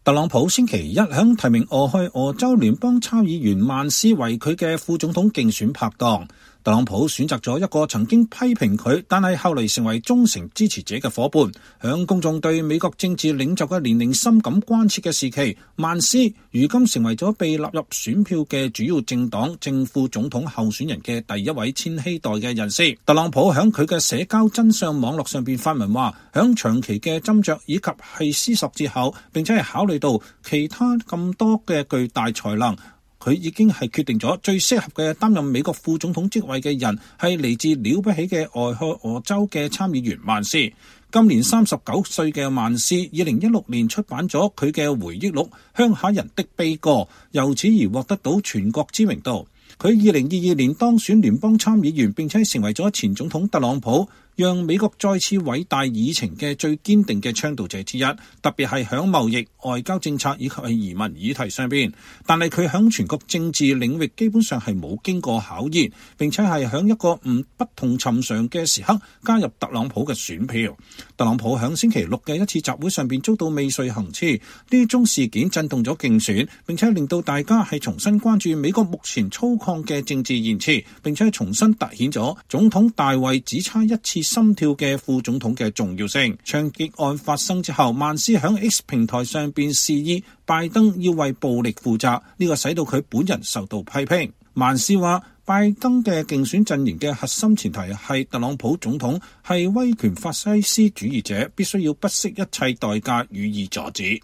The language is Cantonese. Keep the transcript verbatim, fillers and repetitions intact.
特朗普星期一響提名俄亥俄州聯邦參議員曼斯為佢嘅副總統競選拍檔。特朗普選擇咗一個曾經批評佢，但係後嚟成為忠誠支持者嘅夥伴。響公眾對美國政治領袖嘅年齡深感關切嘅時期，曼斯如今成為咗被納入選票嘅主要政黨正副總統候選人嘅第一位千禧代嘅人士。特朗普響佢嘅社交真相網絡上邊發文話，響長期嘅斟酌以及係思索之後，並且係考慮到其他咁多嘅巨大才能，佢已經係決定咗最適合嘅擔任美國副總統職位嘅人係嚟自了不起嘅俄亥俄州嘅參議員曼斯。今年三十九歲嘅曼斯，二零一六年出版咗佢嘅回憶錄《鄉下人的悲歌》，由此而獲得到全國知名度。佢二零二二年當選聯邦參議員，並且成為咗前總統特朗普讓美國再次偉大議程嘅最堅定嘅倡導者之一，特別係響貿易、外交政策以及係移民議題上邊。但係佢響全國政治領域基本上係冇經過考驗，並且係響一個唔不同尋常嘅時刻加入特朗普嘅選票。特朗普響星期六嘅一次集會上邊遭到未遂行刺，呢宗事件震動咗競選，並且令到大家係重新關注美國目前粗獷嘅政治言辭，並且重新凸顯咗總統大衛只差一次心跳嘅副總統嘅重要性。槍擊案發生之後，曼斯響 X 平台上邊示意拜登要為暴力負責，呢個使到佢本人受到批評。曼斯話，拜登嘅競選陣營嘅核心前提係特朗普總統係威權法西斯主義者，必須要不惜一切代價予以阻止。